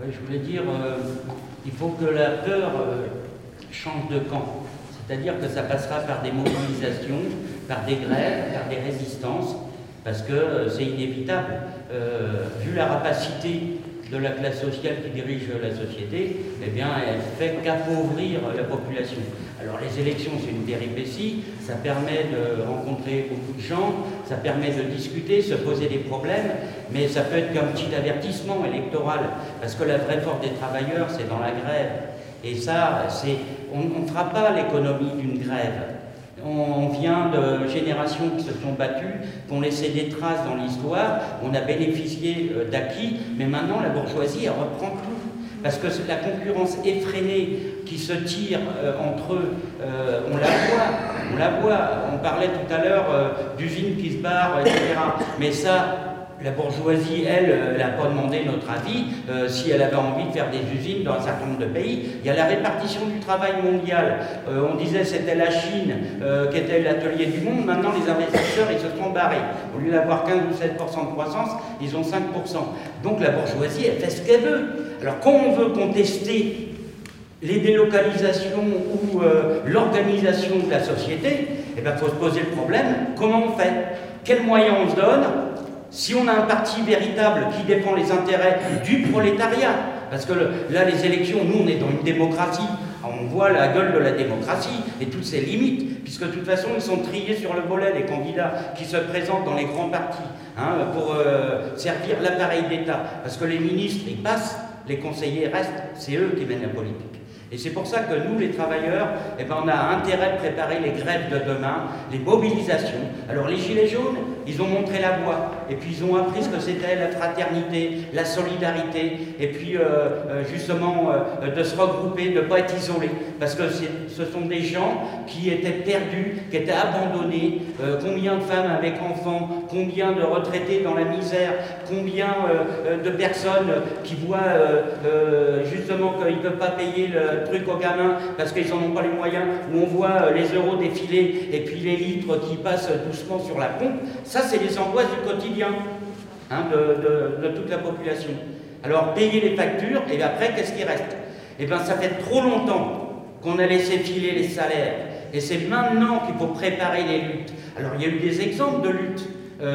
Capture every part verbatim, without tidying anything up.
Ouais, je voulais dire, euh, il faut que la peur euh, change de camp. C'est-à-dire que ça passera par des mobilisations, par des grèves, par des résistances, parce que euh, c'est inévitable. Euh, vu la rapacité de la classe sociale qui dirige la société, eh bien, elle fait qu'appauvrir la population. Alors les élections, c'est une péripétie, ça permet de rencontrer beaucoup de gens, ça permet de discuter, se poser des problèmes, mais ça peut être qu'un petit avertissement électoral, parce que la vraie force des travailleurs, c'est dans la grève. Et ça, c'est, on ne fera pas l'économie d'une grève. On vient de générations qui se sont battues, qui ont laissé des traces dans l'histoire, on a bénéficié d'acquis, mais maintenant la bourgeoisie, elle reprend tout. Parce que la concurrence effrénée qui se tire euh, entre eux, euh, on la voit, on la voit. On parlait tout à l'heure euh, d'usines qui se barrent, et cetera. Mais ça, la bourgeoisie, elle, elle n'a pas demandé notre avis euh, si elle avait envie de faire des usines dans un certain nombre de pays. Il y a la répartition du travail mondial. Euh, on disait que c'était la Chine euh, qui était l'atelier du monde. Maintenant, les investisseurs, ils se sont barrés. Au lieu d'avoir quinze ou sept pour cent de croissance, ils ont cinq pour cent. Donc la bourgeoisie, elle fait ce qu'elle veut. Alors quand on veut contester les délocalisations ou euh, l'organisation de la société, eh bien, il faut se poser le problème, comment on fait? Quels moyens on se donne? Si on a un parti véritable qui défend les intérêts du prolétariat, parce que le, là, les élections, nous, on est dans une démocratie, on voit la gueule de la démocratie et toutes ses limites, puisque de toute façon, ils sont triés sur le volet, les candidats qui se présentent dans les grands partis, hein, pour euh, servir l'appareil d'État, parce que les ministres, ils passent, les conseillers restent, c'est eux qui mènent la politique. Et c'est pour ça que nous, les travailleurs, eh ben, on a intérêt de préparer les grèves de demain, les mobilisations. Alors les Gilets jaunes, ils ont montré la voie, et puis ils ont appris ce que c'était la fraternité, la solidarité, et puis euh, justement euh, de se regrouper, de ne pas être isolés, parce que ce sont des gens qui étaient perdus, qui étaient abandonnés, euh, combien de femmes avec enfants, combien de retraités dans la misère, combien euh, de personnes qui voient euh, euh, justement qu'ils ne peuvent pas payer le truc aux gamins parce qu'ils n'en ont pas les moyens, où on voit les euros défiler et puis les litres qui passent doucement sur la pompe. Ça, c'est les angoisses du quotidien, hein, de, de, de toute la population. Alors, payer les factures, et après, qu'est-ce qui reste? Eh bien, ça fait trop longtemps qu'on a laissé filer les salaires. Et c'est maintenant qu'il faut préparer les luttes. Alors, il y a eu des exemples de luttes.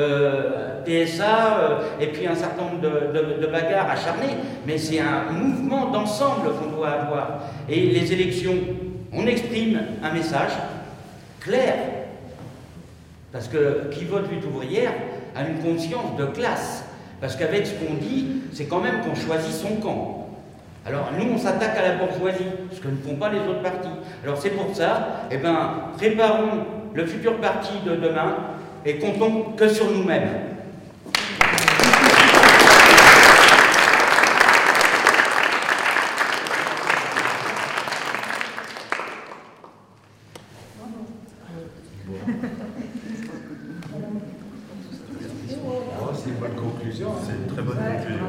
Euh, P S A euh, et puis un certain nombre de, de, de bagarres acharnées, mais c'est un mouvement d'ensemble qu'on doit avoir. Et les élections, on exprime un message clair, parce que qui vote lutte ouvrière a une conscience de classe, parce qu'avec ce qu'on dit, c'est quand même qu'on choisit son camp. Alors nous, on s'attaque à la bourgeoisie, ce que ne font pas les autres partis. Alors c'est pour ça, eh ben, préparons le futur parti de demain, et comptons que sur nous-mêmes. C'est une bonne conclusion. C'est une très bonne conclusion.